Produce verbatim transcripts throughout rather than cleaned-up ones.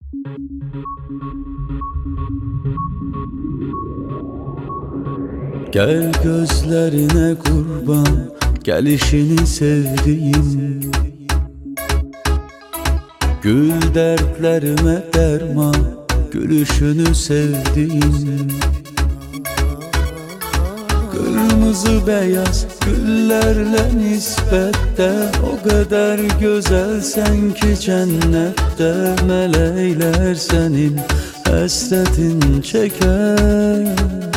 Gel gözlerine kurban, gelişini sevdiğim. Gül dertlerime derman, gülüşünü sevdiğim. Kırmızı beyaz güllerle nispette o kadar güzelsen ki cennette melekler senin hasretin çeker.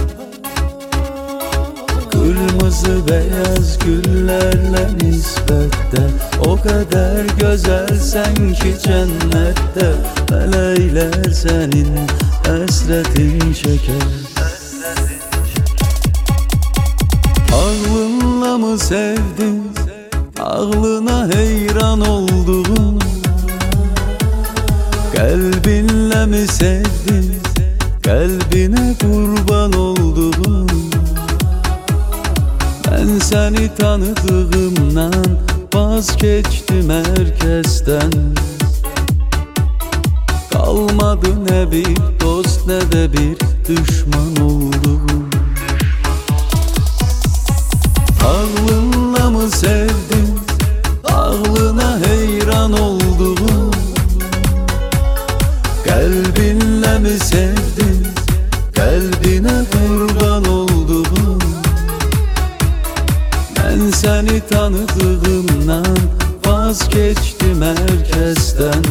Kırmızı beyaz güllerle nispette o kadar güzelsen ki cennette melekler senin hasretin çeker. Ağlınla mı sevdin, ağlına heyran oldum. Kalbinle mi sevdin, kalbine kurban oldum. Ben seni tanıdığımdan vazgeçtim herkesten. Kalmadı ne bir dost ne de bir düşman oldum. Ağlınla mı sevdin, ağlına heyran oldum. Kalbinle mi sevdin, kalbine kurban oldum. Ben seni tanıdığımdan vazgeçtim herkesten.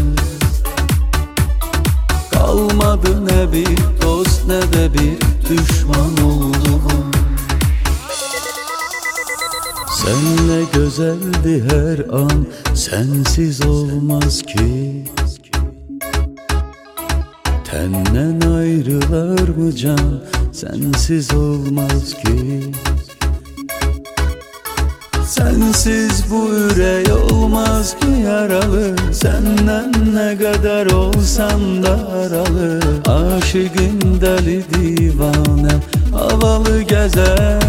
Kalmadı ne bir dost ne de bir düşman oldum. Senle güzeldi her an, sensiz olmaz ki. Tenden ayrılar mı can, sensiz olmaz ki. Sensiz bu yürek olmaz ki yaralı. Senden ne kadar olsam da aralı. Aşıkın deli divanem havalı gezer.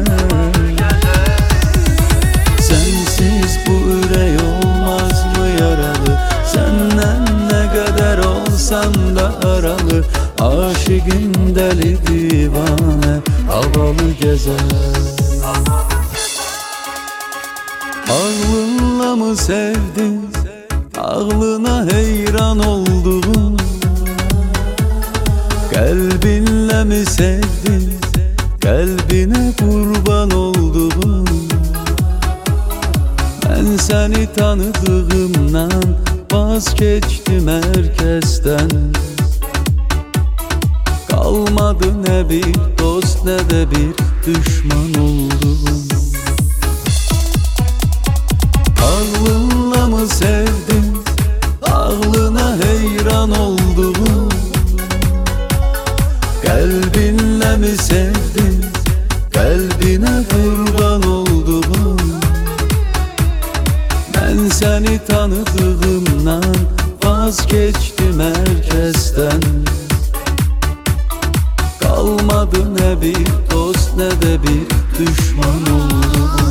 Sensiz bu yürek olmaz mı yaralı? Senden ne kadar olsam da aralı. Aşıkın deli divane havalı gezer. Ağlınla mı sevdin, ağlına heyran oldum. Kalbinle mi sevdin, kalbine kurban oldum. Ben seni tanıdığımdan vazgeçtim herkesten. Kalmadı ne bir dost ne de bir düşman oldum. Ağlınla mı sevdin, ağlına heyran oldum. Kalbinle mi sevdin, kalbine kurban oldum. Ben seni tanıdığımdan vazgeçtim herkesten. Kalmadı ne bir dost ne de bir düşman oldum.